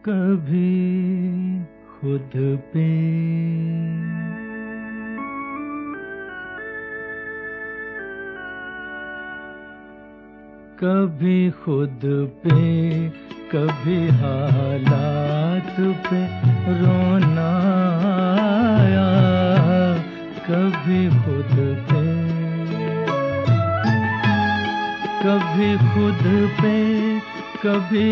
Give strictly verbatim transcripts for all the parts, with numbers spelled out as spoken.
कभी खुद पे कभी खुद पे कभी हालात पे रोना आया, कभी खुद पे कभी खुद पे कभी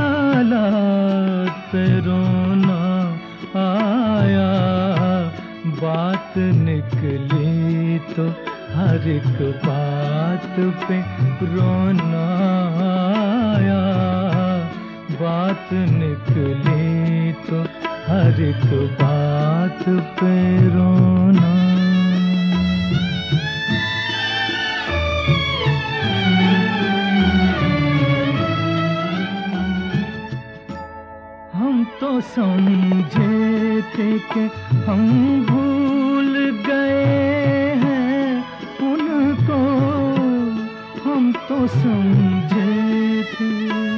हालात पे रोना आया। बात निकली तो हर एक बात पे रोना आया। बात निकली तो हर एक बात पे रोना। हम तो समझे थे कि हम भूल गए हैं उनको, हम तो समझे थे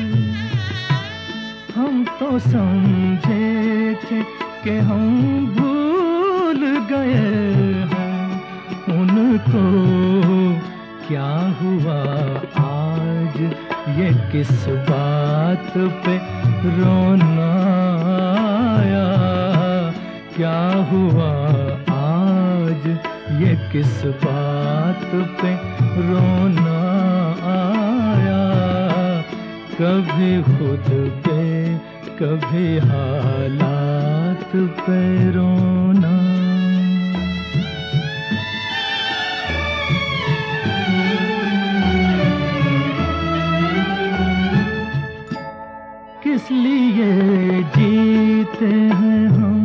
हम तो समझे थे कि हम भूल गए हैं उनको। क्या हुआ आज ये किस बात पे रोना आया? क्या हुआ आज ये किस बात पे रोना आया? कभी खुद पे कभी हालात पे रोना। किस लिए जीते हैं हम,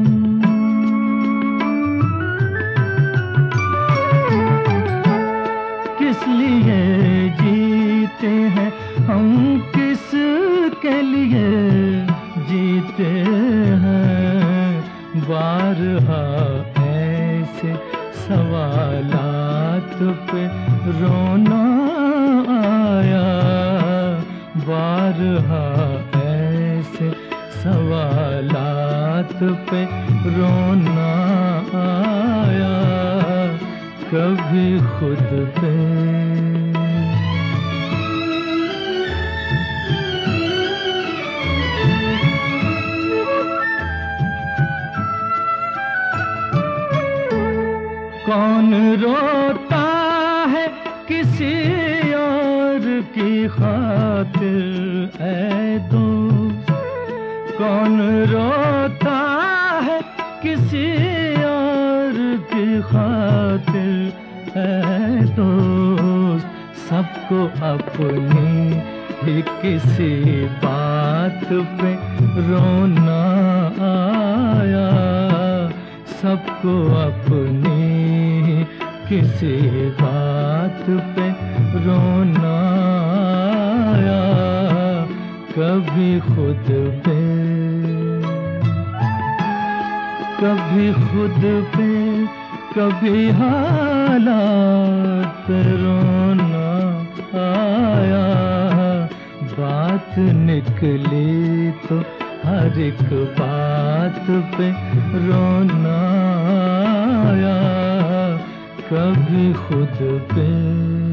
किस लिए जीते हैं हम, किस के लिए जीते हैं? बारहा ऐसे सवालात पे रोना आया। बारहा ऐसे सवालात पे रोना आया। कभी खुद पे कौन रोता है किसी और की खातिर ऐ दोस्त? कौन रोता है किसी और की खातिर ऐ दोस्त? सबको अपनी ही किसी बात पे रोना आया। सबको अपनी किसी बात पे रोना आया। कभी खुद पे कभी खुद पे कभी हालात पे रोना आया। बात निकली तो हर एक बात पे रोना आया। कभी खुद पे